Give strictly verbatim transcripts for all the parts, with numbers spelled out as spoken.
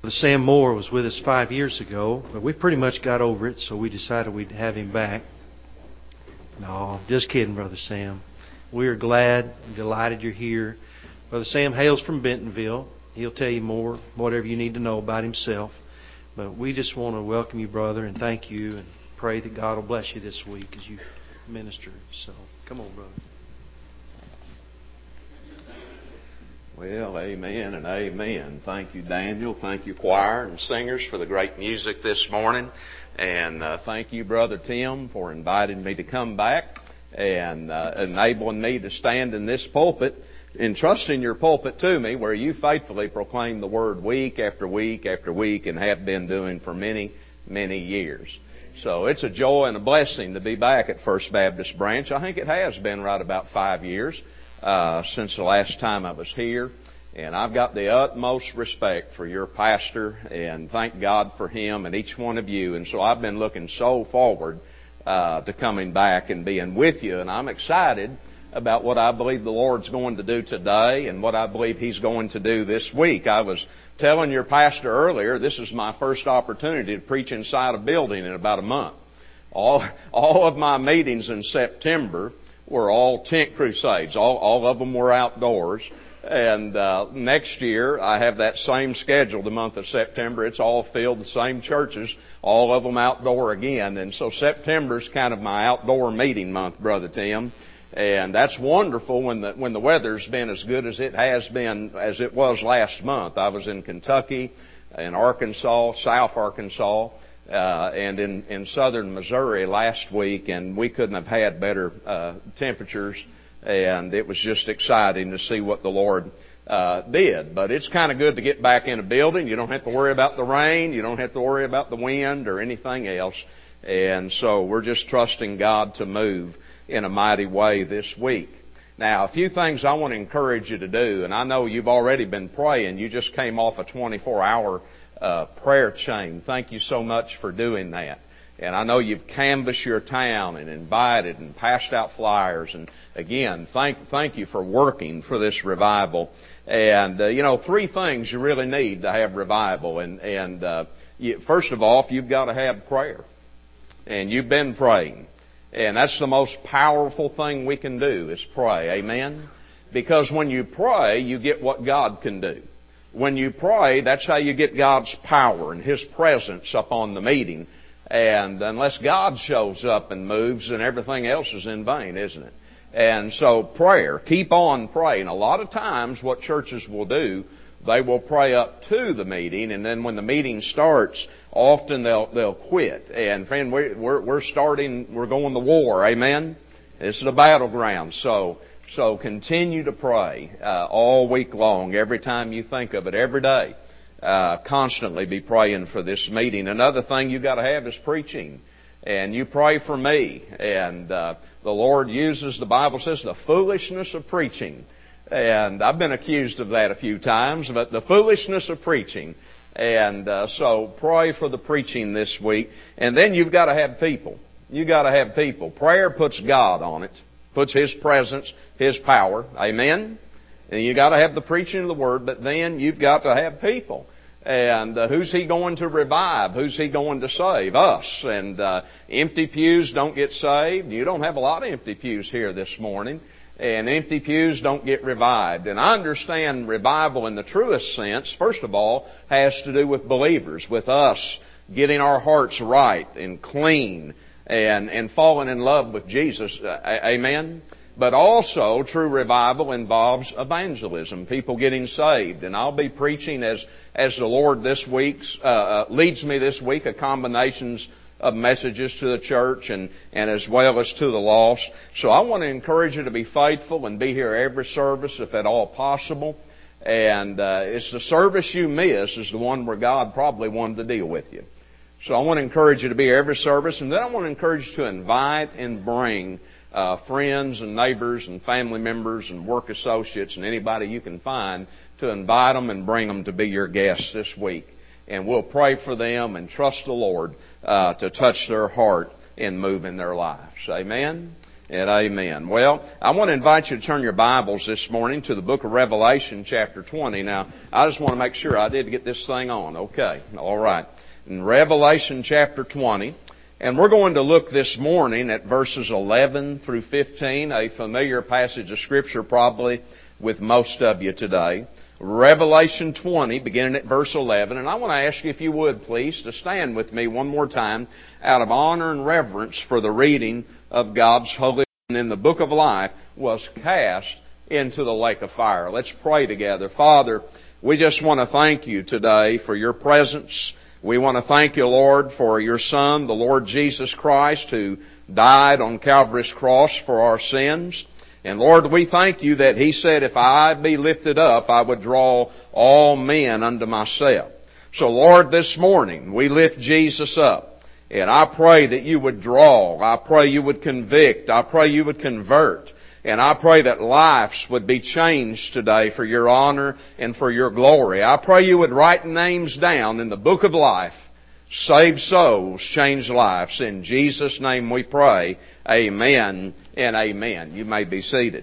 Sam Moore was with us five years ago, but we pretty much got over it, so we decided we'd have him back. No, just kidding, Brother Sam. We are glad and delighted you're here. Brother Sam hails from Bentonville. He'll tell you more, whatever you need to know about himself. But we just want to welcome you, brother, and thank you, and pray that God will bless you this week as you minister. So, come on, brother. Well, amen and amen. Thank you, Daniel. Thank you, choir and singers, for the great music this morning. And uh, thank you, Brother Tim, for inviting me to come back and uh, enabling me to stand in this pulpit, entrusting your pulpit to me, where you faithfully proclaim the Word week after week after week and have been doing for many, many years. So it's a joy and a blessing to be back at First Baptist Branch. I think it has been right about five years. Uh, since the last time I was here, and I've got the utmost respect for your pastor, and thank God for him and each one of you. And so I've been looking so forward uh, to coming back and being with you, and I'm excited about what I believe the Lord's going to do today and what I believe He's going to do this week. I was telling your pastor earlier, this is my first opportunity to preach inside a building in about a month. All, all of my meetings in September were all tent crusades. All, all of them were outdoors. And uh, next year, I have that same schedule the month of September. It's all filled, the same churches, all of them outdoor again. And so September's kind of my outdoor meeting month, Brother Tim. And that's wonderful when the, when the weather's been as good as it has been, as it was last month. I was in Kentucky, in Arkansas, South Arkansas, Uh, and in, in southern Missouri last week, and we couldn't have had better uh, temperatures, and it was just exciting to see what the Lord uh, did. But it's kind of good to get back in a building. You don't have to worry about the rain. You don't have to worry about the wind or anything else. And so we're just trusting God to move in a mighty way this week. Now, a few things I want to encourage you to do, and I know you've already been praying. You just came off a twenty-four hour Uh, prayer chain. Thank you so much for doing that. And I know you've canvassed your town and invited and passed out flyers. And again, thank thank you for working for this revival. And uh, you know, three things you really need to have revival. And and uh, you, first of all, you've got to have prayer, and you've been praying, and that's the most powerful thing we can do is pray. Amen. Because when you pray, you get what God can do. When you pray, that's how you get God's power and His presence up on the meeting. And unless God shows up and moves, then everything else is in vain, isn't it? And so prayer, keep on praying. A lot of times what churches will do, they will pray up to the meeting, and then when the meeting starts, often they'll they'll quit. And friend, we're we're, we're starting, we're going to war. Amen? This is a battleground. So So continue to pray uh, all week long, every time you think of it, every day. Uh, constantly be praying for this meeting. Another thing you got to have is preaching. And you pray for me. And uh, the Lord uses, the Bible says, the foolishness of preaching. And I've been accused of that a few times, but the foolishness of preaching. And uh, so pray for the preaching this week. And then you've got to have people. You've got to have people. Prayer puts God on it. Puts His presence, His power. Amen? And you got to have the preaching of the Word, but then you've got to have people. And uh, who's He going to revive? Who's He going to save? Us. And uh, empty pews don't get saved. You don't have a lot of empty pews here this morning. And empty pews don't get revived. And I understand revival in the truest sense, first of all, has to do with believers, with us getting our hearts right and clean, and and falling in love with Jesus. Amen? But also, true revival involves evangelism, people getting saved. And I'll be preaching as as the Lord this week uh, leads me this week, a combinations of messages to the church and, and as well as to the lost. So I want to encourage you to be faithful and be here every service if at all possible. And uh, it's the service you miss is the one where God probably wanted to deal with you. So I want to encourage you to be here every service, and then I want to encourage you to invite and bring uh, friends and neighbors and family members and work associates and anybody you can find to invite them and bring them to be your guests this week. And we'll pray for them and trust the Lord uh, to touch their heart and move in their lives. Amen? And amen. Well, I want to invite you to turn your Bibles this morning to the book of Revelation, chapter twenty. Now, I just want to make sure I did get this thing on. Okay. All right. In Revelation, chapter twenty. And we're going to look this morning at verses eleven through fifteen, a familiar passage of Scripture probably with most of you today. Revelation twenty, beginning at verse eleven. And I want to ask you, if you would, please, to stand with me one more time out of honor and reverence for the reading of God's holy word. In the book of life was cast into the lake of fire. Let's pray together. Father, we just want to thank you today for your presence. We want to thank you, Lord, for your Son, the Lord Jesus Christ, who died on Calvary's cross for our sins. And Lord, we thank you that He said, if I be lifted up, I would draw all men unto myself. So Lord, this morning, we lift Jesus up. And I pray that you would draw. I pray you would convict. I pray you would convert. And I pray that lives would be changed today for your honor and for your glory. I pray you would write names down in the book of life. Save souls, change lives. In Jesus' name we pray. Amen and amen. You may be seated.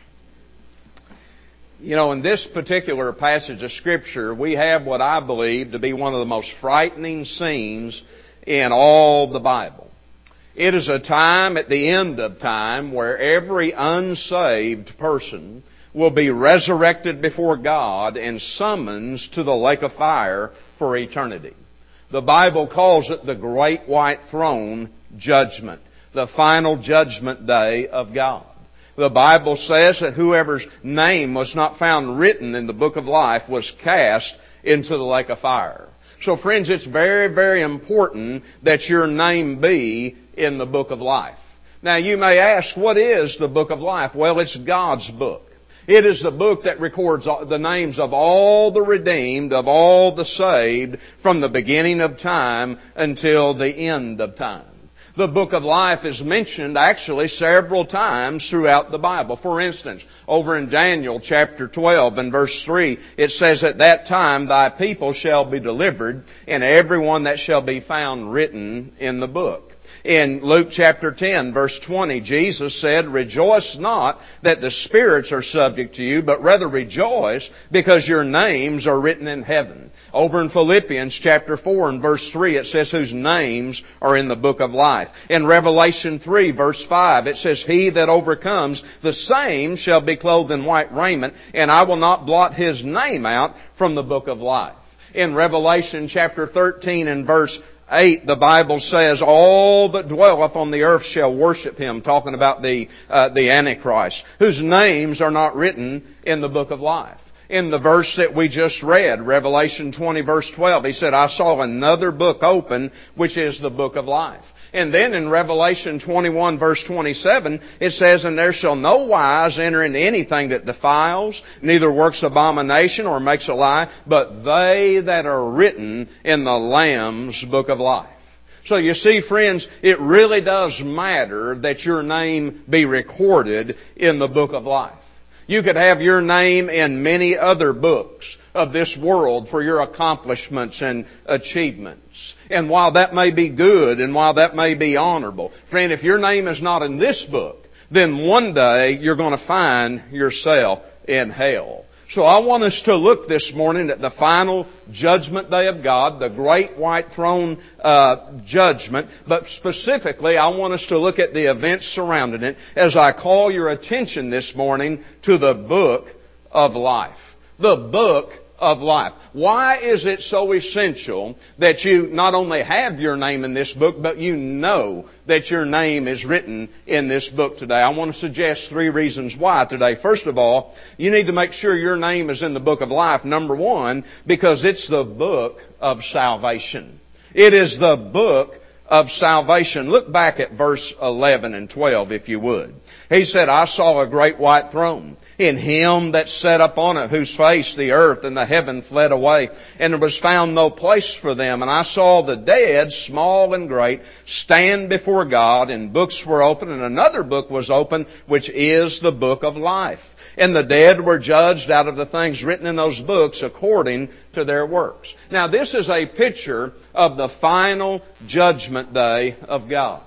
You know, in this particular passage of Scripture, we have what I believe to be one of the most frightening scenes in all the Bible. It is a time at the end of time where every unsaved person will be resurrected before God and summoned to the lake of fire for eternity. The Bible calls it the Great White Throne Judgment, the final judgment day of God. The Bible says that whoever's name was not found written in the book of life was cast into the lake of fire. So friends, it's very, very important that your name be in the book of life. Now you may ask, what is the book of life? Well, it's God's book. It is the book that records the names of all the redeemed, of all the saved, from the beginning of time until the end of time. The book of life is mentioned actually several times throughout the Bible. For instance, over in Daniel chapter twelve and verse three, it says, at that time thy people shall be delivered, and everyone that shall be found written in the book. In Luke chapter ten, verse twenty, Jesus said, rejoice not that the spirits are subject to you, but rather rejoice because your names are written in heaven. Over in Philippians chapter four and verse three, it says, whose names are in the book of life. In Revelation three, verse five, it says, he that overcomes, the same shall be clothed in white raiment, and I will not blot his name out from the book of life. In Revelation chapter thirteen and verse eight, the Bible says, all that dwelleth on the earth shall worship him, talking about the uh, the Antichrist, whose names are not written in the book of life. In the verse that we just read, Revelation twenty, verse twelve, he said, I saw another book open, which is the book of life. And then in Revelation twenty-one, verse twenty-seven, it says, and there shall no wise enter into anything that defiles, neither works abomination or makes a lie, but they that are written in the Lamb's book of life. So you see, friends, it really does matter that your name be recorded in the book of life. You could have your name in many other books of this world for your accomplishments and achievements. And while that may be good and while that may be honorable, friend, if your name is not in this book, then one day you're going to find yourself in hell. So I want us to look this morning at the final judgment day of God, the great white throne uh, judgment. But specifically, I want us to look at the events surrounding it as I call your attention this morning to the book of life. The book of life. Why is it so essential that you not only have your name in this book, but you know that your name is written in this book today? I want to suggest three reasons why today. First of all, you need to make sure your name is in the book of life. Number one, because it's the book of salvation. It is the book of salvation. Look back at verse eleven and twelve, if you would. He said, I saw a great white throne, in him that sat upon it, whose face the earth and the heaven fled away, and there was found no place for them. And I saw the dead, small and great, stand before God, and books were opened, and another book was opened, which is the book of life. And the dead were judged out of the things written in those books according to their works. Now this is a picture of the final judgment day of God.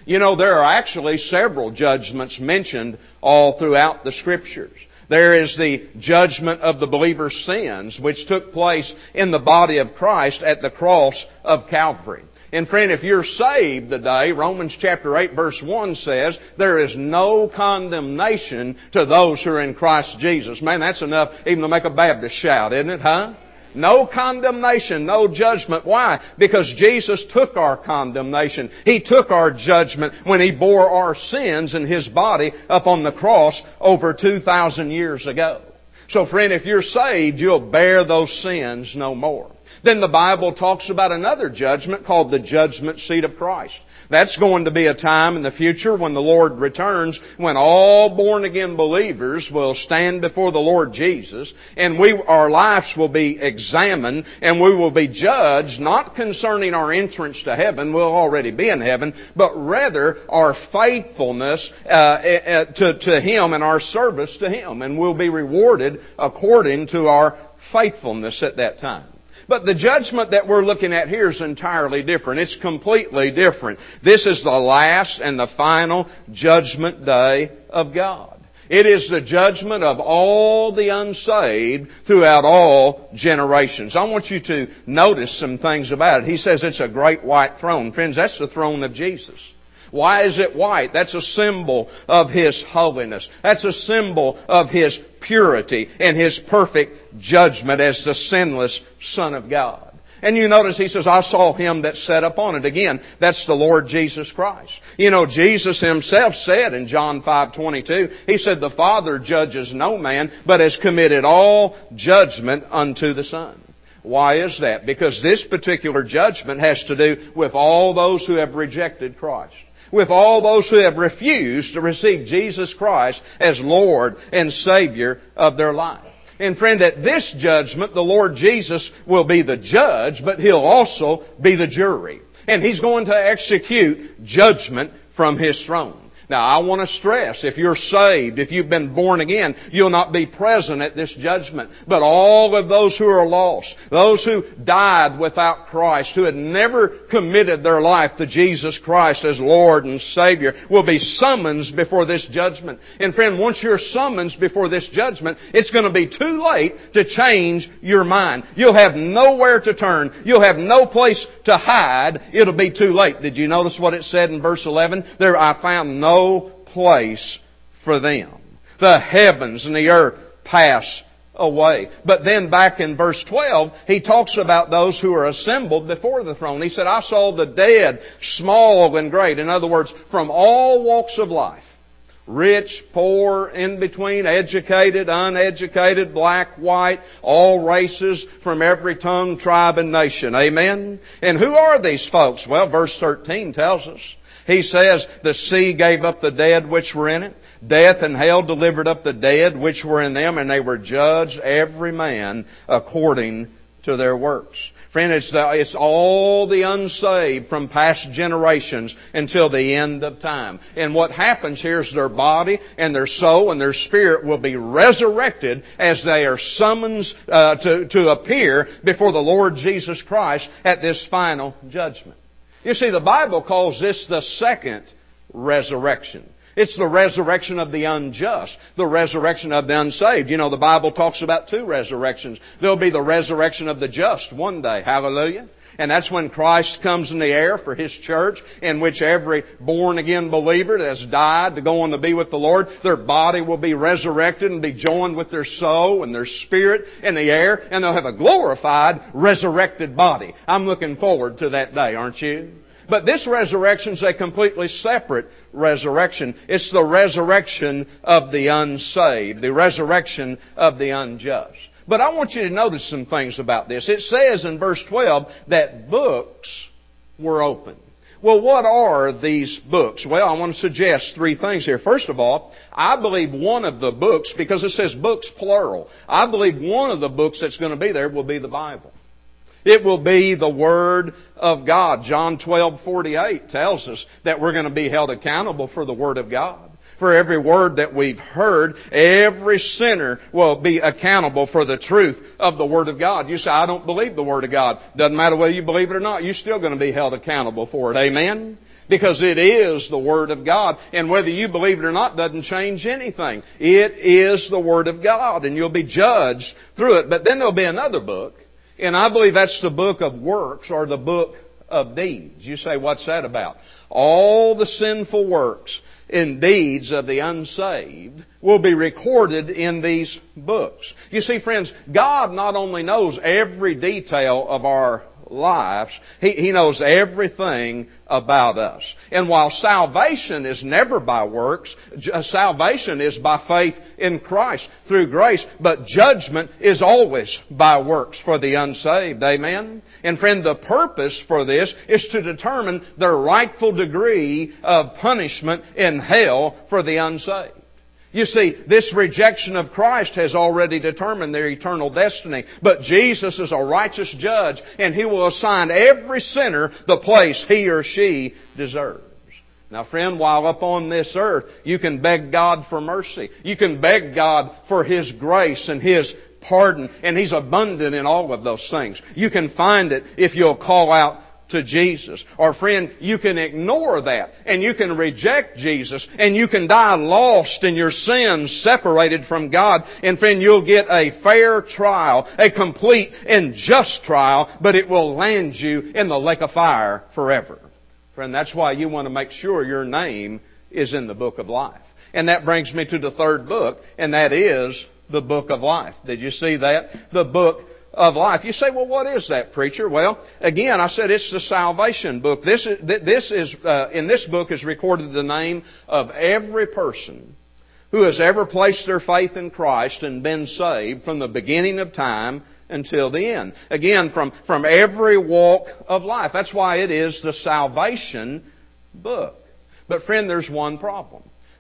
You know, there are actually several judgments mentioned all throughout the Scriptures. There is the judgment of the believer's sins, which took place in the body of Christ at the cross of Calvary. And friend, if you're saved today, Romans chapter eight verse one says, there is no condemnation to those who are in Christ Jesus. Man, that's enough even to make a Baptist shout, isn't it, huh? No condemnation, no judgment. Why? Because Jesus took our condemnation. He took our judgment when He bore our sins in His body up on the cross over two thousand years ago. So friend, if you're saved, you'll bear those sins no more. Then the Bible talks about another judgment called the judgment seat of Christ. That's going to be a time in the future when the Lord returns, when all born-again believers will stand before the Lord Jesus, and we, our lives will be examined, and we will be judged, not concerning our entrance to heaven, we'll already be in heaven, but rather our faithfulness uh, to, to Him and our service to Him, and we'll be rewarded according to our faithfulness at that time. But the judgment that we're looking at here is entirely different. It's completely different. This is the last and the final judgment day of God. It is the judgment of all the unsaved throughout all generations. I want you to notice some things about it. He says it's a great white throne. Friends, that's the throne of Jesus. Why is it white? That's a symbol of His holiness. That's a symbol of His purity and His perfect judgment as the sinless Son of God. And you notice He says, I saw Him that sat upon it. Again, that's the Lord Jesus Christ. You know, Jesus Himself said in John five twenty-two, He said, the Father judges no man, but has committed all judgment unto the Son. Why is that? Because this particular judgment has to do with all those who have rejected Christ. With all those who have refused to receive Jesus Christ as Lord and Savior of their life. And friend, at this judgment, the Lord Jesus will be the judge, but He'll also be the jury. And He's going to execute judgment from His throne. Now, I want to stress, if you're saved, if you've been born again, you'll not be present at this judgment. But all of those who are lost, those who died without Christ, who had never committed their life to Jesus Christ as Lord and Savior, will be summoned before this judgment. And friend, once you're summoned before this judgment, it's going to be too late to change your mind. You'll have nowhere to turn. You'll have no place to hide. It'll be too late. Did you notice what it said in verse eleven? There I found no No place for them. The heavens and the earth pass away. But then back in verse twelve, he talks about those who are assembled before the throne. He said, I saw the dead, small and great. In other words, from all walks of life. Rich, poor, in between, educated, uneducated, black, white, all races from every tongue, tribe, and nation. Amen? And who are these folks? Well, verse thirteen tells us. He says, the sea gave up the dead which were in it. Death and hell delivered up the dead which were in them, and they were judged every man according to their works. Friend, it's, the, it's all the unsaved from past generations until the end of time. And what happens here is their body and their soul and their spirit will be resurrected as they are summoned uh, to, to appear before the Lord Jesus Christ at this final judgment. You see, the Bible calls this the second resurrection. It's the resurrection of the unjust, the resurrection of the unsaved. You know, the Bible talks about two resurrections. There'll be the resurrection of the just one day. Hallelujah. And that's when Christ comes in the air for His church, in which every born-again believer that has died to go on to be with the Lord, their body will be resurrected and be joined with their soul and their spirit in the air, and they'll have a glorified, resurrected body. I'm looking forward to that day, aren't you? But this resurrection is a completely separate resurrection. It's the resurrection of the unsaved, the resurrection of the unjust. But I want you to notice some things about this. It says in verse twelve that books were opened. Well, what are these books? Well, I want to suggest three things here. First of all, I believe one of the books, because it says books plural, I believe one of the books that's going to be there will be the Bible. It will be the Word of God. John twelve forty-eight tells us that we're going to be held accountable for the Word of God. For every word that we've heard, every sinner will be accountable for the truth of the Word of God. You say, I don't believe the Word of God. Doesn't matter whether you believe it or not. You're still going to be held accountable for it. Amen? Because it is the Word of God. And whether you believe it or not doesn't change anything. It is the Word of God. And you'll be judged through it. But then there'll be another book. And I believe that's the book of works or the book of deeds. You say, what's that about? All the sinful works and deeds of the unsaved will be recorded in these books. You see, friends, God not only knows every detail of our lives, He, He knows everything about us. And while salvation is never by works, salvation is by faith in Christ through grace, but judgment is always by works for the unsaved. Amen? And friend, the purpose for this is to determine their rightful degree of punishment in hell for the unsaved. You see, this rejection of Christ has already determined their eternal destiny. But Jesus is a righteous judge, and He will assign every sinner the place he or she deserves. Now, friend, while up on this earth, you can beg God for mercy. You can beg God for His grace and His pardon, and He's abundant in all of those things. You can find it if you'll call out to Jesus. Or friend, you can ignore that and you can reject Jesus and you can die lost in your sins, separated from God. And friend, you'll get a fair trial, a complete and just trial, but it will land you in the lake of fire forever. Friend, that's why you want to make sure your name is in the book of life. And that brings me to the third book, and that is the book of life. Did you see that? The book of life. You say, well, what is that, preacher? Well, again, I said it's the salvation book. This is, this is uh, in this book is recorded the name of every person who has ever placed their faith in Christ and been saved from the beginning of time until the end. Again, from, from every walk of life. That's why it is the salvation book. But friend, there's one problem.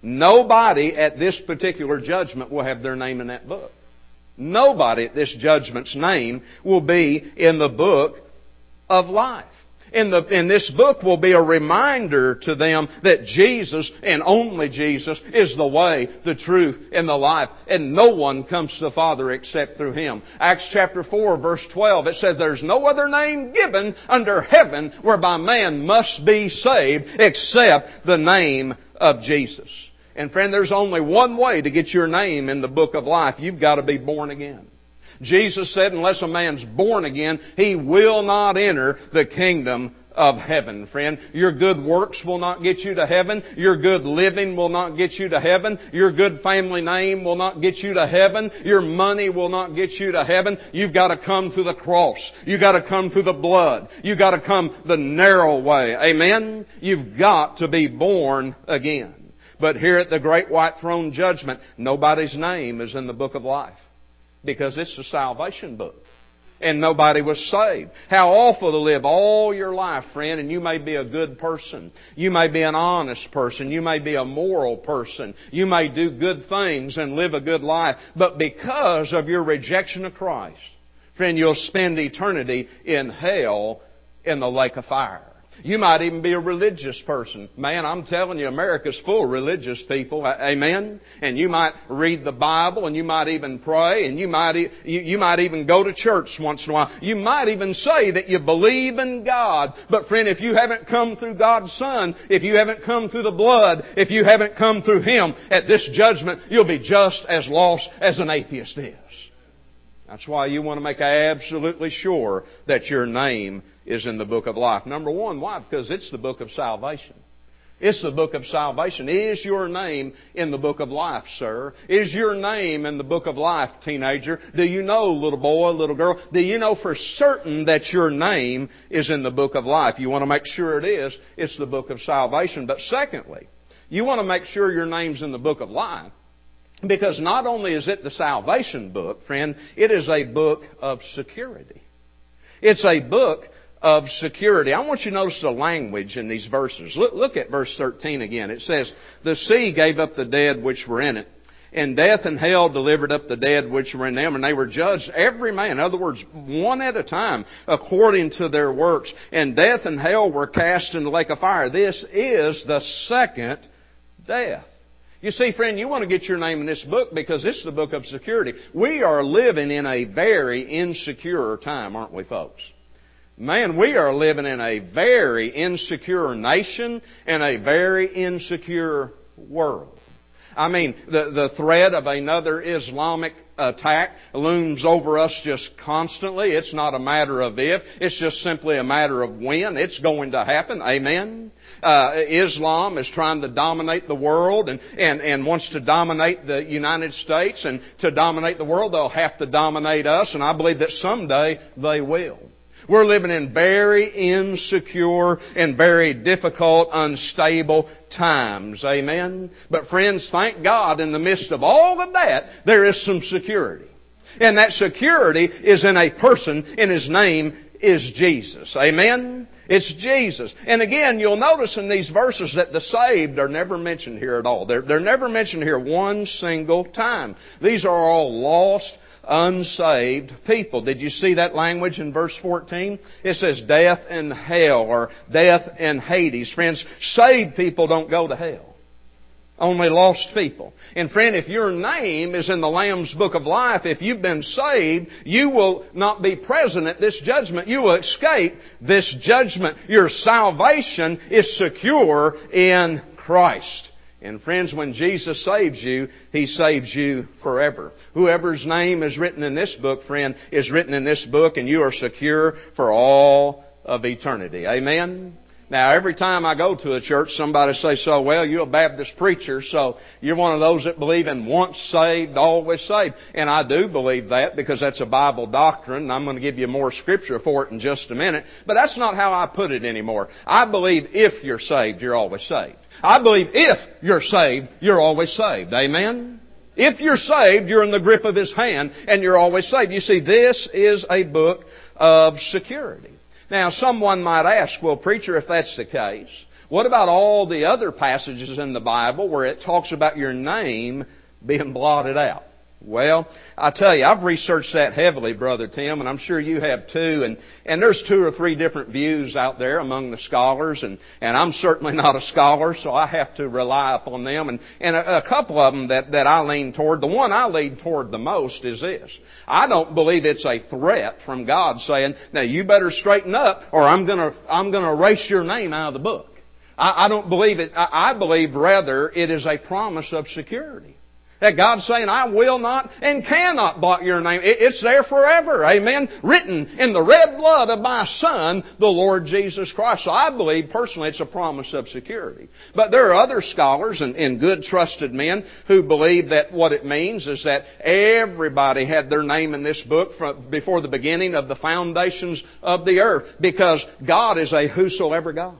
Nobody at this particular judgment will have their name in that book. Nobody at this judgment's name will be in the book of life. In, the, in this book will be a reminder to them that Jesus and only Jesus is the way, the truth, and the life. And no one comes to the Father except through Him. Acts chapter four verse twelve, it says, there's no other name given under heaven whereby man must be saved except the name of Jesus. And friend, there's only one way to get your name in the book of life. You've got to be born again. Jesus said, unless a man's born again, he will not enter the kingdom of heaven, friend. Your good works will not get you to heaven. Your good living will not get you to heaven. Your good family name will not get you to heaven. Your money will not get you to heaven. You've got to come through the cross. You've got to come through the blood. You've got to come the narrow way. Amen? You've got to be born again. But here at the Great White Throne Judgment, nobody's name is in the book of life. Because it's the salvation book. And nobody was saved. How awful to live all your life, friend, and you may be a good person. You may be an honest person. You may be a moral person. You may do good things and live a good life. But because of your rejection of Christ, friend, you'll spend eternity in hell in the lake of fire. You might even be a religious person. Man, I'm telling you, America's full of religious people. Amen? And you might read the Bible, and you might even pray, and you might, you, you might even go to church once in a while. You might even say that you believe in God. But friend, if you haven't come through God's Son, if you haven't come through the blood, if you haven't come through Him, at this judgment, you'll be just as lost as an atheist is. That's why you want to make absolutely sure that your name is in the book of life. Number one, why? Because it's the book of salvation. It's the book of salvation. Is your name in the book of life, sir? Is your name in the book of life, teenager? Do you know, little boy, little girl? Do you know for certain that your name is in the book of life? You want to make sure it is. It's the book of salvation. But secondly, you want to make sure your name's in the book of life. Because not only is it the salvation book, friend, it is a book of security. It's a book of security. I want you to notice the language in these verses. Look, look at verse thirteen again. It says, the sea gave up the dead which were in it, and death and hell delivered up the dead which were in them, and they were judged every man, in other words, one at a time, according to their works. And death and hell were cast in the lake of fire. This is the second death. You see, friend, you want to get your name in this book because it's the book of security. We are living in a very insecure time, aren't we, folks? Man, we are living in a very insecure nation and a very insecure world. I mean, the, the threat of another Islamic attack looms over us just constantly. It's not a matter of if. It's just simply a matter of when. It's going to happen. Amen. Uh, Islam is trying to dominate the world and, and, and wants to dominate the United States. And to dominate the world, they'll have to dominate us. And I believe that someday they will. We're living in very insecure and very difficult, unstable times. Amen? But friends, thank God in the midst of all of that, there is some security. And that security is in a person, and His name is Jesus. Amen? It's Jesus. And again, you'll notice in these verses that the saved are never mentioned here at all. They're, they're never mentioned here one single time. These are all lost, unsaved people. Did you see that language in verse fourteen? It says death and hell, or death and Hades. Friends, saved people don't go to hell. Only lost people. And friend, if your name is in the Lamb's Book of Life, if you've been saved, you will not be present at this judgment. You will escape this judgment. Your salvation is secure in Christ. And friends, when Jesus saves you, He saves you forever. Whoever's name is written in this book, friend, is written in this book, and you are secure for all of eternity. Amen? Now, every time I go to a church, somebody says, so, well, you're a Baptist preacher, so you're one of those that believe in once saved, always saved. And I do believe that because that's a Bible doctrine, and I'm going to give you more scripture for it in just a minute. But that's not how I put it anymore. I believe if you're saved, you're always saved. I believe if you're saved, you're always saved. Amen? If you're saved, you're in the grip of His hand, and you're always saved. You see, this is a book of security. Now, someone might ask, well, preacher, if that's the case, what about all the other passages in the Bible where it talks about your name being blotted out? Well, I tell you, I've researched that heavily, Brother Tim, and I'm sure you have too. And, and there's two or three different views out there among the scholars, and, and I'm certainly not a scholar, so I have to rely upon them. And, and a, a couple of them that, that I lean toward, the one I lean toward the most is this. I don't believe it's a threat from God saying, now you better straighten up or I'm gonna, I'm gonna erase your name out of the book. I, I don't believe it. I, I believe rather it is a promise of security. That God's saying, I will not and cannot blot your name. It's there forever. Amen. Written in the red blood of my Son, the Lord Jesus Christ. So I believe personally it's a promise of security. But there are other scholars and, and good trusted men who believe that what it means is that everybody had their name in this book from before the beginning of the foundations of the earth. Because God is a whosoever God.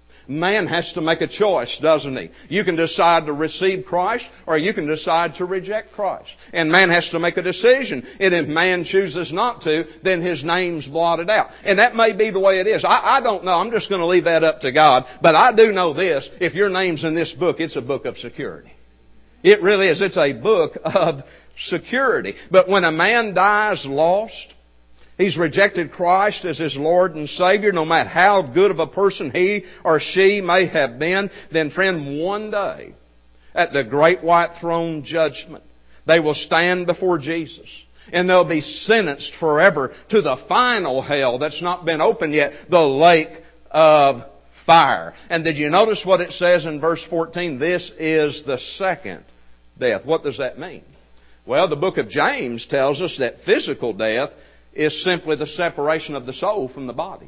Man has to make a choice, doesn't he? You can decide to receive Christ or you can decide to reject Christ. And man has to make a decision. And if man chooses not to, then his name's blotted out. And that may be the way it is. I, I don't know. I'm just going to leave that up to God. But I do know this. If your name's in this book, it's a book of security. It really is. It's a book of security. But when a man dies lost, he's rejected Christ as his Lord and Savior, no matter how good of a person he or she may have been, then friend, one day, at the great white throne judgment, they will stand before Jesus. And they'll be sentenced forever to the final hell that's not been opened yet, the lake of fire. And did you notice what it says in verse fourteen? This is the second death. What does that mean? Well, the book of James tells us that physical death is simply the separation of the soul from the body.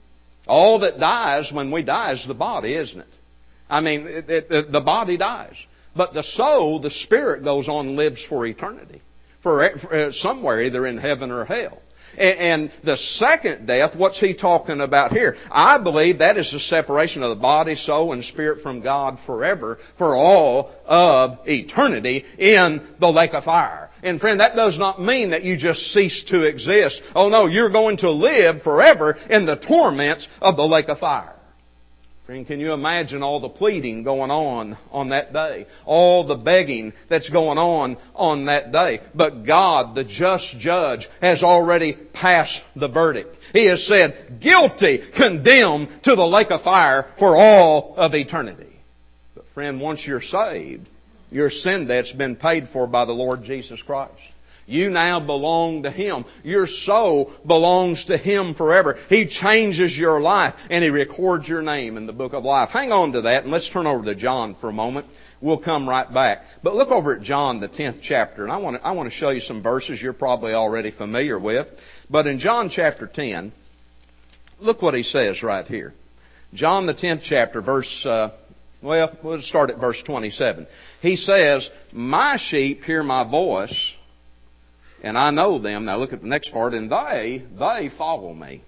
All that dies when we die is the body, isn't it? I mean, it, it, the body dies. But the soul, the spirit, goes on and lives for eternity. For, for somewhere, either in heaven or hell. And, and the second death, what's he talking about here? I believe that is the separation of the body, soul, and spirit from God forever, for all of eternity in the lake of fire. And friend, that does not mean that you just cease to exist. Oh no, you're going to live forever in the torments of the lake of fire. Friend, can you imagine all the pleading going on on that day? All the begging that's going on on that day. But God, the just judge, has already passed the verdict. He has said, guilty, condemned to the lake of fire for all of eternity. But friend, once you're saved, your sin debt's been paid for by the Lord Jesus Christ. You now belong to Him. Your soul belongs to Him forever. He changes your life and He records your name in the book of life. Hang on to that and let's turn over to John for a moment. We'll come right back. But look over at John, the tenth chapter, and I want to, I want to show you some verses you're probably already familiar with. But in John chapter ten, look what he says right here. John, the tenth chapter, verse, uh, well, we'll start at verse twenty-seven. He says, "My sheep hear my voice, and I know them." Now look at the next part. "And they, they follow me.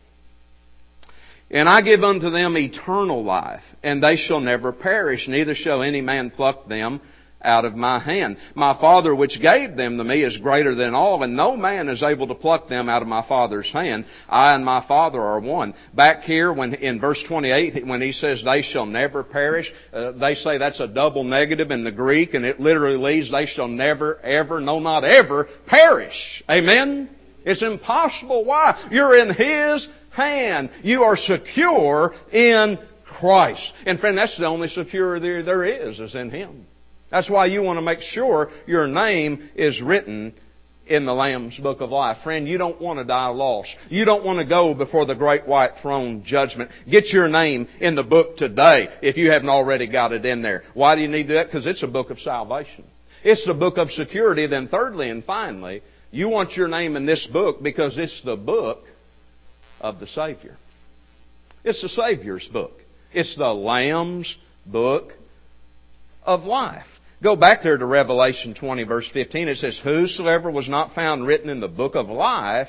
And I give unto them eternal life, and they shall never perish, neither shall any man pluck them out of my hand. My Father which gave them to me is greater than all, and no man is able to pluck them out of my Father's hand. I and my Father are one." Back here when in verse twenty-eight, when he says they shall never perish, uh, they say that's a double negative in the Greek, and it literally reads they shall never, ever, no not ever, perish. Amen? It's impossible. Why? You're in His hand. You are secure in Christ. And friend, that's the only security there, there is, is in Him. That's why you want to make sure your name is written in the Lamb's Book of Life. Friend, you don't want to die lost. You don't want to go before the great white throne judgment. Get your name in the book today if you haven't already got it in there. Why do you need that? Because it's a book of salvation. It's the book of security. Then thirdly and finally, you want your name in this book because it's the book of the Savior. It's the Savior's book. It's the Lamb's Book of Life. Go back there to Revelation twenty, verse fifteen. It says, "Whosoever was not found written in the book of life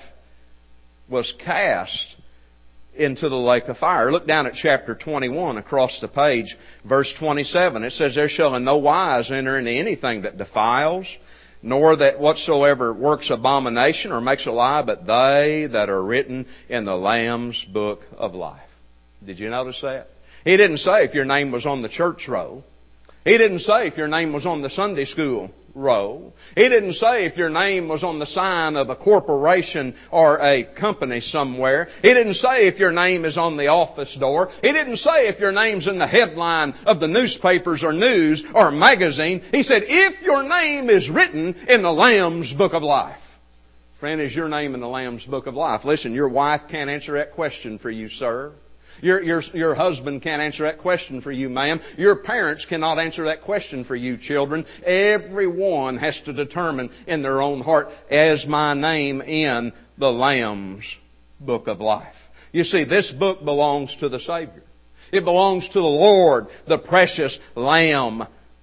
was cast into the lake of fire." Look down at chapter twenty-one across the page, verse twenty-seven. It says, "There shall in no wise enter into anything that defiles, nor that whatsoever works abomination or makes a lie, but they that are written in the Lamb's Book of Life." Did you notice that? He didn't say if your name was on the church roll. He didn't say if your name was on the Sunday school roll. He didn't say if your name was on the sign of a corporation or a company somewhere. He didn't say if your name is on the office door. He didn't say if your name's in the headline of the newspapers or news or magazine. He said if your name is written in the Lamb's Book of Life. Friend, is your name in the Lamb's Book of Life? Listen, your wife can't answer that question for you, sir. Your, your, your husband can't answer that question for you, ma'am. Your parents cannot answer that question for you, children. Everyone has to determine in their own heart, is my name in the Lamb's Book of Life? You see, this book belongs to the Savior. It belongs to the Lord, the precious Lamb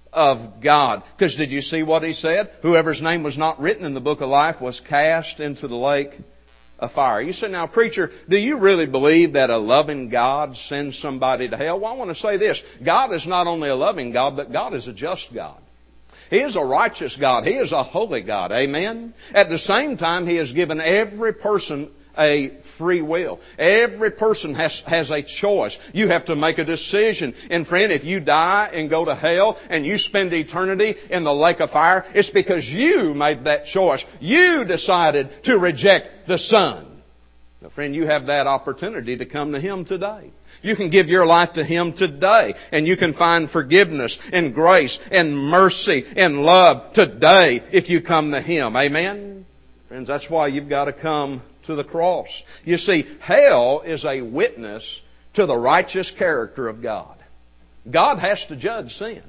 of God. Because did you see what He said? Whoever's name was not written in the Book of Life was cast into the lake of fire. You say, "Now, preacher, do you really believe that a loving God sends somebody to hell?" Well, I want to say this. God is not only a loving God, but God is a just God. He is a righteous God. He is a holy God. Amen? At the same time, He has given every person a free will. Every person has, has a choice. You have to make a decision. And friend, if you die and go to hell and you spend eternity in the lake of fire, it's because you made that choice. You decided to reject the Son. Now, friend, you have that opportunity to come to Him today. You can give your life to Him today, and you can find forgiveness and grace and mercy and love today if you come to Him. Amen? Friends, that's why you've got to come to the cross. You see, hell is a witness to the righteous character of God. God has to judge sin.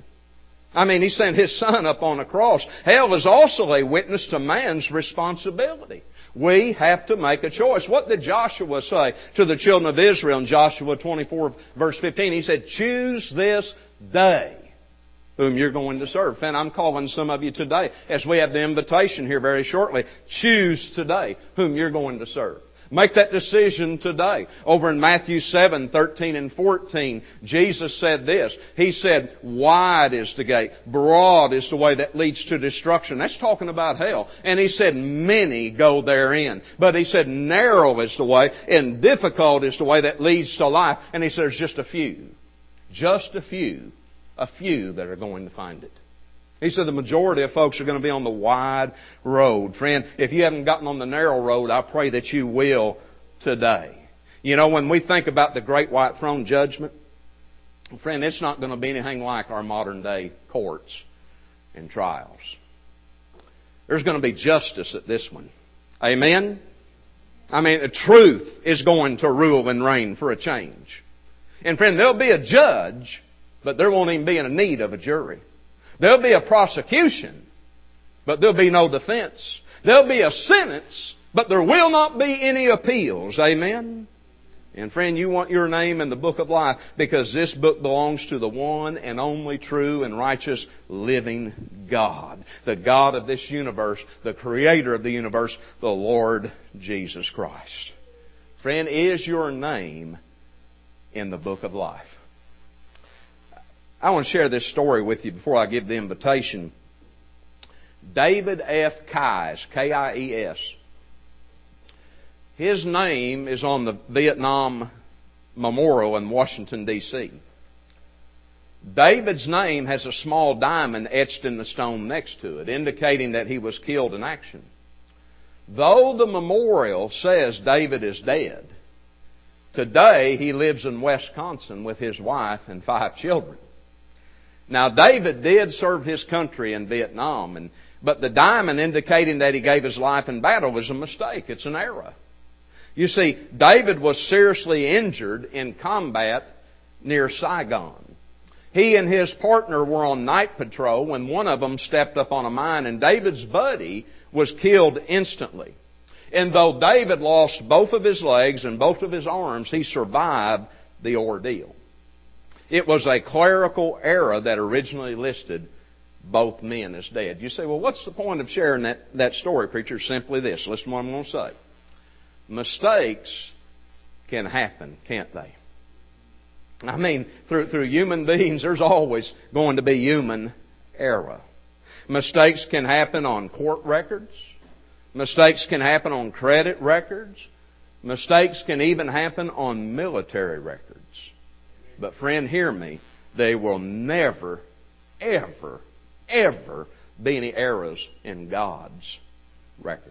I mean, He sent His Son up on a cross. Hell is also a witness to man's responsibility. We have to make a choice. What did Joshua say to the children of Israel in Joshua twenty-four, verse fifteen? He said, "Choose this day whom you're going to serve." And I'm calling some of you today, as we have the invitation here very shortly. Choose today whom you're going to serve. Make that decision today. Over in Matthew seven, thirteen and fourteen, Jesus said this. He said, "Wide is the gate, broad is the way that leads to destruction." That's talking about hell. And He said, "Many go therein." But He said, "Narrow is the way, and difficult is the way that leads to life." And He said, "There's just a few. Just a few. A few that are going to find it." He said the majority of folks are going to be on the wide road. Friend, if you haven't gotten on the narrow road, I pray that you will today. You know, when we think about the great white throne judgment, friend, it's not going to be anything like our modern day courts and trials. there's going to be justice at this one. Amen? I mean, the truth is going to rule and reign for a change. And friend, there'll be a judge, but there won't even be a need of a jury. There'll be a prosecution, but there'll be no defense. There'll be a sentence, but there will not be any appeals. Amen? And friend, you want your name in the book of life because this book belongs to the one and only true and righteous living God. The God of this universe, the Creator of the universe, the Lord Jesus Christ. Friend, is your name in the book of life? I want to share this story with you before I give the invitation. David F. Kies, K I E S. His name is on the Vietnam Memorial in Washington, D C David's name has a small diamond etched in the stone next to it, indicating that he was killed in action. Though the memorial says David is dead, today he lives in Wisconsin with his wife and five children. Now, David did serve his country in Vietnam, and, but the diamond indicating that he gave his life in battle is a mistake. It's an error. You see, David was seriously injured in combat near Saigon. He and his partner were on night patrol when one of them stepped up on a mine, and David's buddy was killed instantly. And though David lost both of his legs and both of his arms, he survived the ordeal. It was a clerical error that originally listed both men as dead. You say, well, what's the point of sharing that, that story, preacher? Simply this. Listen to what I'm going to say. Mistakes can happen, can't they? I mean, through, through human beings, there's always going to be human error. Mistakes can happen on court records. Mistakes can happen on credit records. Mistakes can even happen on military records. But friend, hear me. There will never, ever, ever be any errors in God's records.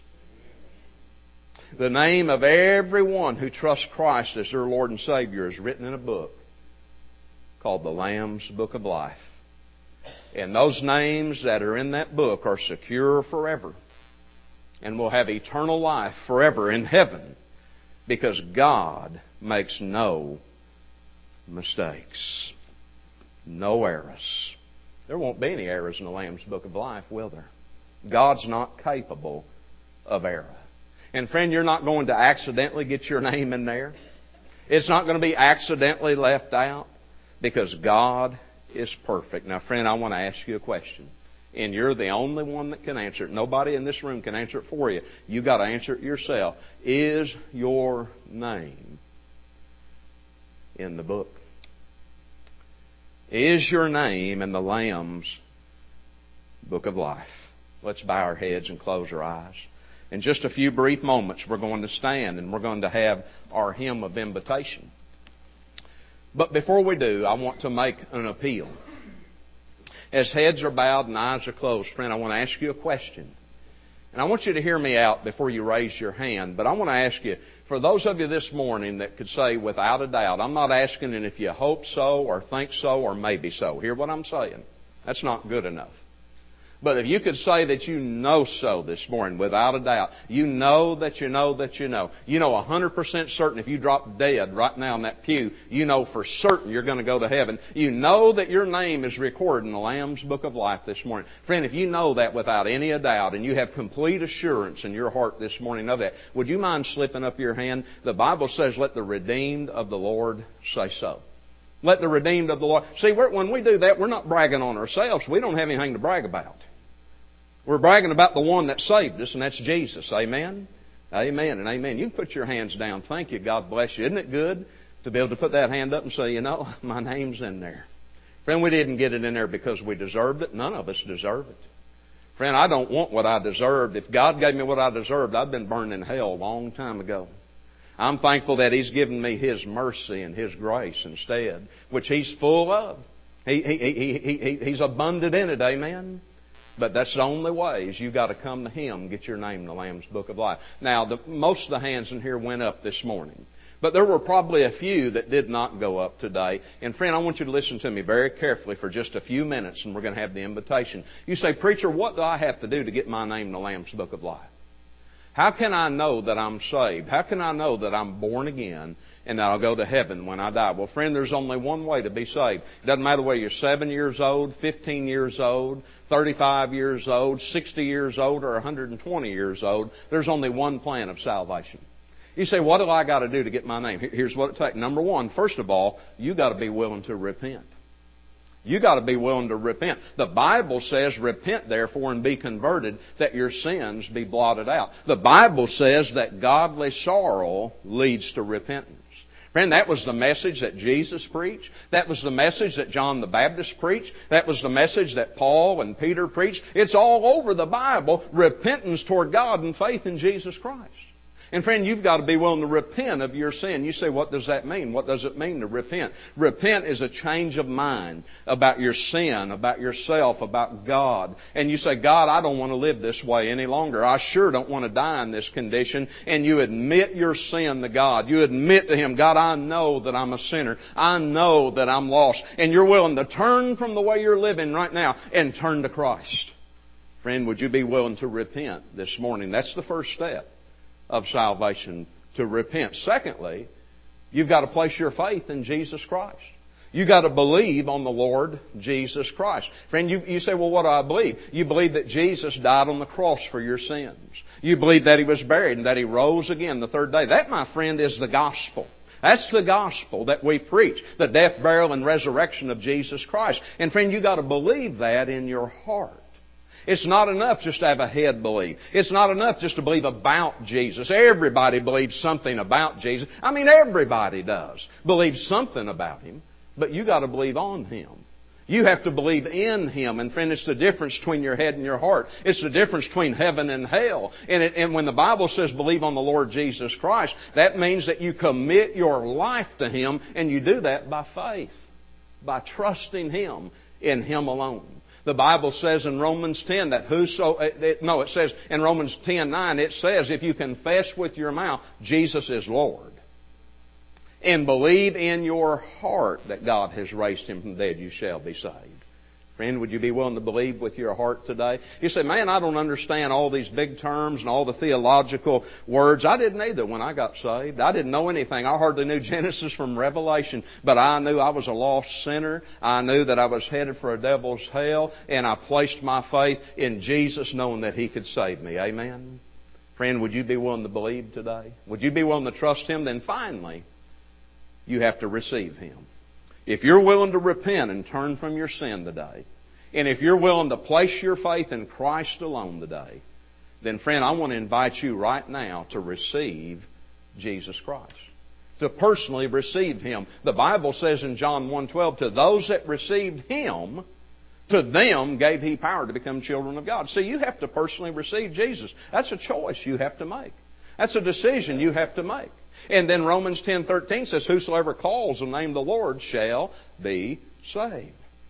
The name of everyone who trusts Christ as their Lord and Savior is written in a book called the Lamb's Book of Life. And those names that are in that book are secure forever and will have eternal life forever in heaven because God makes no mistakes. No errors. There won't be any errors in the Lamb's Book of Life, will there? God's not capable of error. And friend, you're not going to accidentally get your name in there. It's not going to be accidentally left out because God is perfect. Now, friend, I want to ask you a question. And you're the only one that can answer it. Nobody in this room can answer it for you. You've got to answer it yourself. Is your name in the book? Is your name in the Lamb's Book of Life? Let's bow our heads and close our eyes. In just a few brief moments, we're going to stand and we're going to have our hymn of invitation. But before we do, I want to make an appeal. As heads are bowed and eyes are closed, friend, I want to ask you a question. And I want you to hear me out before you raise your hand. But I want to ask you, for those of you this morning that could say without a doubt, I'm not asking if you hope so or think so or maybe so. Hear what I'm saying? That's not good enough. But if you could say that you know so this morning, without a doubt, you know that you know that you know. You know one hundred percent certain if you drop dead right now in that pew, you know for certain you're going to go to heaven. You know that your name is recorded in the Lamb's Book of Life this morning. Friend, if you know that without any doubt and you have complete assurance in your heart this morning of that, would you mind slipping up your hand? The Bible says, let the redeemed of the Lord say so. Let the redeemed of the Lord. See, we're, when we do that, we're not bragging on ourselves. We don't have anything to brag about. We're bragging about the one that saved us, and that's Jesus. Amen? Amen and amen. You can put your hands down. Thank you. God bless you. Isn't it good to be able to put that hand up and say, you know, my name's in there? Friend, we didn't get it in there because we deserved it. None of us deserve it. Friend, I don't want what I deserved. If God gave me what I deserved, I'd been burned in hell a long time ago. I'm thankful that He's given me His mercy and His grace instead, which He's full of. He, he, he, he, he, he's abundant in it. Amen? But that's the only way is you've got to come to Him and get your name in the Lamb's Book of Life. Now, the, most of the hands in here went up this morning. But there were probably a few that did not go up today. And friend, I want you to listen to me very carefully for just a few minutes, and we're going to have the invitation. You say, preacher, what do I have to do to get my name in the Lamb's Book of Life? How can I know that I'm saved? How can I know that I'm born again and that I'll go to heaven when I die? Well, friend, there's only one way to be saved. It doesn't matter whether you're seven years old, fifteen years old, thirty-five years old, sixty years old, or one hundred twenty years old. There's only one plan of salvation. You say, what do I got to do to get my name? Here's what it takes. Number one, first of all, you got to be willing to repent. You got to be willing to repent. The Bible says, repent therefore and be converted, that your sins be blotted out. The Bible says that godly sorrow leads to repentance. Friend, that was the message that Jesus preached. That was the message that John the Baptist preached. That was the message that Paul and Peter preached. It's all over the Bible, repentance toward God and faith in Jesus Christ. And friend, you've got to be willing to repent of your sin. You say, what does that mean? What does it mean to repent? Repent is a change of mind about your sin, about yourself, about God. And you say, God, I don't want to live this way any longer. I sure don't want to die in this condition. And you admit your sin to God. You admit to Him, God, I know that I'm a sinner. I know that I'm lost. And you're willing to turn from the way you're living right now and turn to Christ. Friend, would you be willing to repent this morning? That's the first step of salvation, to repent. Secondly, you've got to place your faith in Jesus Christ. You've got to believe on the Lord Jesus Christ. Friend, you, you say, well, what do I believe? You believe that Jesus died on the cross for your sins. You believe that He was buried and that He rose again the third day. That, my friend, is the gospel. That's the gospel that we preach, the death, burial, and resurrection of Jesus Christ. And friend, you've got to believe that in your heart. It's not enough just to have a head belief. It's not enough just to believe about Jesus. Everybody believes something about Jesus. I mean, everybody does believe something about Him. But you got to believe on Him. You have to believe in Him. And friend, it's the difference between your head and your heart. It's the difference between heaven and hell. And, it, and when the Bible says believe on the Lord Jesus Christ, that means that you commit your life to Him, and you do that by faith, by trusting Him in Him alone. The Bible says in Romans ten that whoso, no, it says in Romans ten nine, it says, if you confess with your mouth Jesus is Lord and believe in your heart that God has raised Him from the dead, you shall be saved. Friend, would you be willing to believe with your heart today? You say, man, I don't understand all these big terms and all the theological words. I didn't either when I got saved. I didn't know anything. I hardly knew Genesis from Revelation. But I knew I was a lost sinner. I knew that I was headed for a devil's hell. And I placed my faith in Jesus, knowing that He could save me. Amen? Friend, would you be willing to believe today? Would you be willing to trust Him? Then finally, you have to receive Him. If you're willing to repent and turn from your sin today, and if you're willing to place your faith in Christ alone today, then friend, I want to invite you right now to receive Jesus Christ. To personally receive Him. The Bible says in John one twelve, to those that received Him, to them gave He power to become children of God. See, you have to personally receive Jesus. That's a choice you have to make. That's a decision you have to make. And then Romans ten thirteen says, whosoever calls the name of the Lord shall be saved.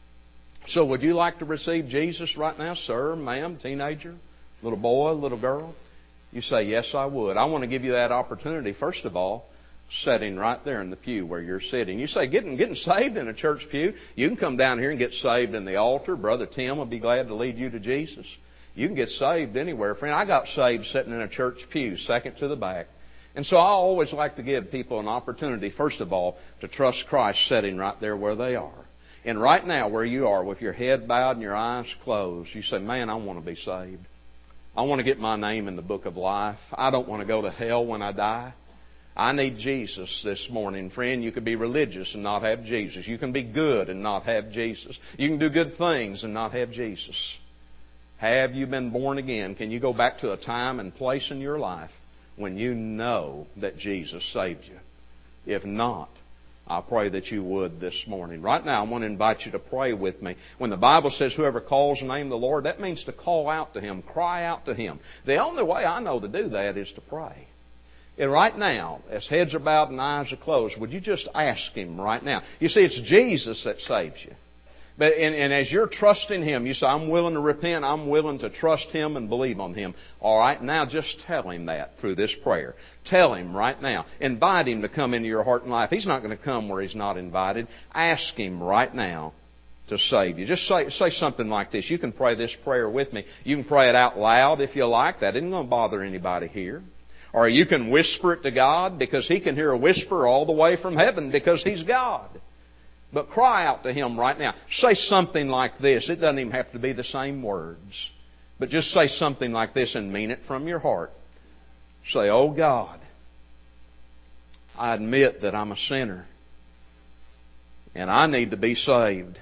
So would you like to receive Jesus right now, sir, ma'am, teenager, little boy, little girl? You say, yes, I would. I want to give you that opportunity, first of all, sitting right there in the pew where you're sitting. You say, getting, getting saved in a church pew? You can come down here and get saved in the altar. Brother Tim will be glad to lead you to Jesus. You can get saved anywhere. Friend, I got saved sitting in a church pew, second to the back. And so I always like to give people an opportunity, first of all, to trust Christ sitting right there where they are. And right now, where you are, with your head bowed and your eyes closed, you say, man, I want to be saved. I want to get my name in the book of life. I don't want to go to hell when I die. I need Jesus this morning. Friend, you can be religious and not have Jesus. You can be good and not have Jesus. You can do good things and not have Jesus. Have you been born again? Can you go back to a time and place in your life when you know that Jesus saved you? If not, I pray that you would this morning. Right now, I want to invite you to pray with me. When the Bible says whoever calls the name of the Lord, that means to call out to Him, cry out to Him. The only way I know to do that is to pray. And right now, as heads are bowed and eyes are closed, would you just ask Him right now? You see, it's Jesus that saves you. But and, and as you're trusting Him, you say, I'm willing to repent, I'm willing to trust Him and believe on Him. All right, now just tell Him that through this prayer. Tell Him right now. Invite Him to come into your heart and life. He's not going to come where He's not invited. Ask Him right now to save you. Just say, say something like this. You can pray this prayer with me. You can pray it out loud if you like. That isn't going to bother anybody here. Or you can whisper it to God, because He can hear a whisper all the way from heaven, because He's God. But cry out to Him right now. Say something like this. It doesn't even have to be the same words. But just say something like this and mean it from your heart. Say, oh God, I admit that I'm a sinner and I need to be saved.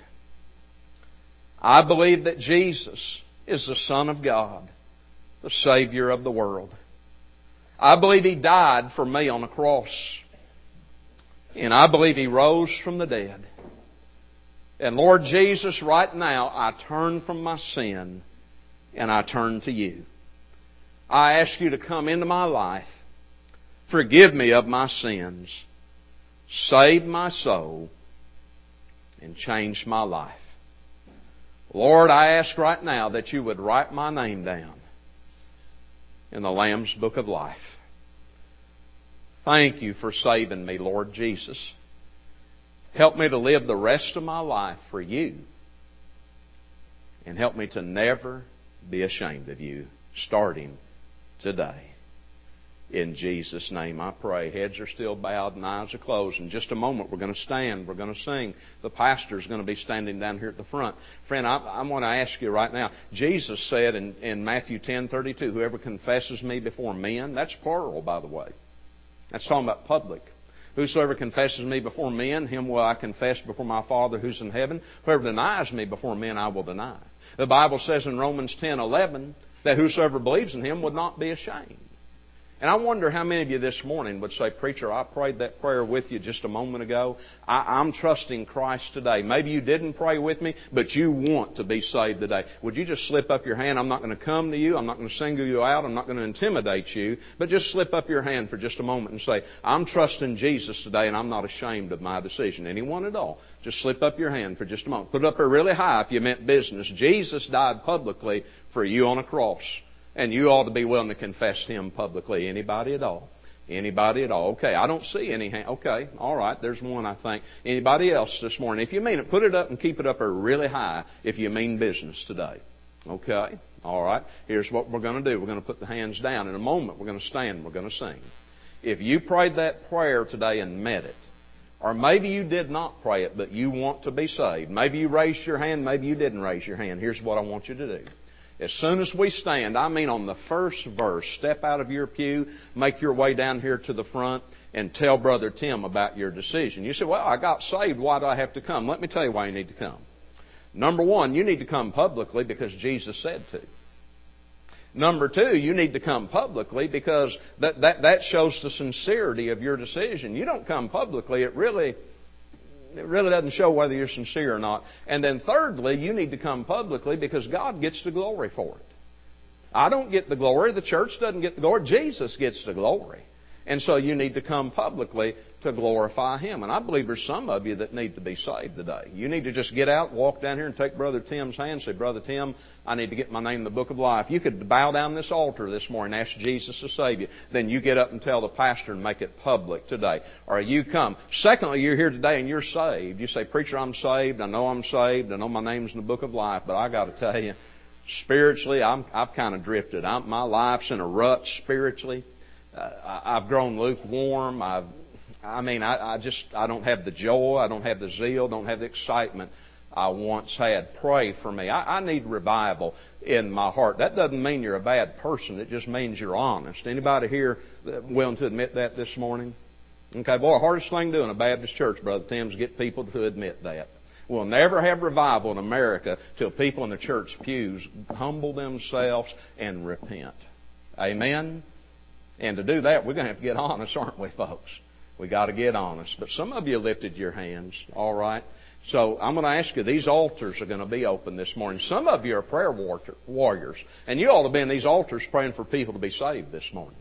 I believe that Jesus is the Son of God, the Savior of the world. I believe He died for me on the cross. And I believe He rose from the dead. And Lord Jesus, right now I turn from my sin and I turn to You. I ask You to come into my life. Forgive me of my sins. Save my soul. And change my life. Lord, I ask right now that You would write my name down in the Lamb's Book of Life. Thank You for saving me, Lord Jesus. Help me to live the rest of my life for You. And help me to never be ashamed of You, starting today. In Jesus' name I pray. Heads are still bowed and eyes are closed. In just a moment we're going to stand. We're going to sing. The pastor's going to be standing down here at the front. Friend, I, I want to ask you right now. Jesus said in, in Matthew ten thirty-two, whoever confesses Me before men, that's plural, by the way. That's talking about public. Whosoever confesses Me before men, him will I confess before My Father who's in heaven. Whoever denies Me before men, I will deny. The Bible says in Romans ten eleven that whosoever believes in Him would not be ashamed. And I wonder how many of you this morning would say, Preacher, I prayed that prayer with you just a moment ago. I, I'm trusting Christ today. Maybe you didn't pray with me, but you want to be saved today. Would you just slip up your hand? I'm not going to come to you. I'm not going to single you out. I'm not going to intimidate you. But just slip up your hand for just a moment and say, I'm trusting Jesus today and I'm not ashamed of my decision. Anyone at all? Just slip up your hand for just a moment. Put it up there really high if you meant business. Jesus died publicly for you on a cross. And you ought to be willing to confess Him publicly. Anybody at all? Anybody at all? Okay, I don't see any hand. Okay, all right, there's one, I think. Anybody else this morning? If you mean it, put it up and keep it up there really high if you mean business today. Okay, all right. Here's what we're going to do. We're going to put the hands down. In a moment, we're going to stand. We're going to sing. If you prayed that prayer today and meant it, or maybe you did not pray it, but you want to be saved. Maybe you raised your hand, maybe you didn't raise your hand. Here's what I want you to do. As soon as we stand, I mean on the first verse, step out of your pew, make your way down here to the front, and tell Brother Tim about your decision. You say, well, I got saved. Why do I have to come? Let me tell you why you need to come. Number one, you need to come publicly because Jesus said to. Number two, you need to come publicly because that, that, that shows the sincerity of your decision. You don't come publicly, it really... It really doesn't show whether you're sincere or not. And then thirdly, you need to come publicly because God gets the glory for it. I don't get the glory. The church doesn't get the glory. Jesus gets the glory. And so you need to come publicly to glorify Him. And I believe there's some of you that need to be saved today. You need to just get out, walk down here and take Brother Tim's hand and say, Brother Tim, I need to get my name in the book of life. You could bow down this altar this morning and ask Jesus to save you. Then you get up and tell the pastor and make it public today. Or you come. Secondly, you're here today and you're saved. You say, Preacher, I'm saved. I know I'm saved. I know my name's in the book of life. But I got to tell you, spiritually, I'm, I've kind of drifted. I'm, my life's in a rut spiritually. Uh, I've grown lukewarm. I've, I mean, I, I just, I don't have the joy. I don't have the zeal. Don't have the excitement I once had. Pray for me. I, I need revival in my heart. That doesn't mean you're a bad person. It just means you're honest. Anybody here willing to admit that this morning? Okay, boy, the hardest thing to do in a Baptist church, Brother Tim, is get people to admit that. We'll never have revival in America till people in the church pews humble themselves and repent. Amen? And to do that, we're going to have to get honest, aren't we, folks? We've got to get honest. But some of you lifted your hands, all right? So I'm going to ask you, these altars are going to be open this morning. Some of you are prayer warriors, and you ought to be in these altars praying for people to be saved this morning.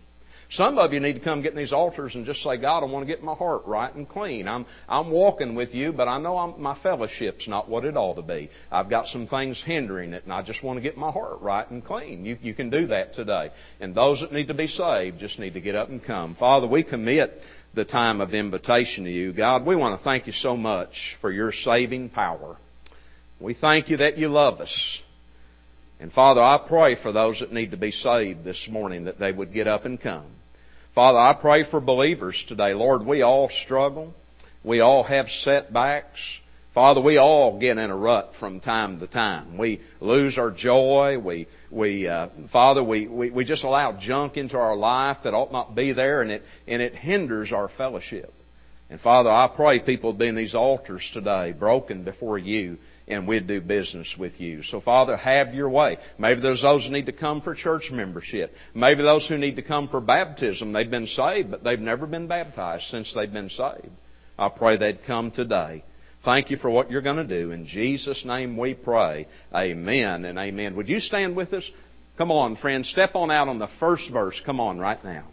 Some of you need to come get in these altars and just say, God, I want to get my heart right and clean. I'm I'm walking with you, but I know I'm, my fellowship's not what it ought to be. I've got some things hindering it, and I just want to get my heart right and clean. You, you can do that today. And those that need to be saved just need to get up and come. Father, we commit the time of invitation to you. God, we want to thank you so much for your saving power. We thank you that you love us. And Father, I pray for those that need to be saved this morning that they would get up and come. Father, I pray for believers today. Lord, we all struggle. We all have setbacks. Father, we all get in a rut from time to time. We lose our joy. We, we, uh, Father, we, we, we just allow junk into our life that ought not be there, and it, and it hinders our fellowship. And Father, I pray people would be in these altars today, broken before you, and we'd do business with you. So, Father, have your way. Maybe there's those who need to come for church membership. Maybe those who need to come for baptism. They've been saved, but they've never been baptized since they've been saved. I pray they'd come today. Thank you for what you're going to do. In Jesus' name we pray. Amen and amen. Would you stand with us? Come on, friends. Step on out on the first verse. Come on right now.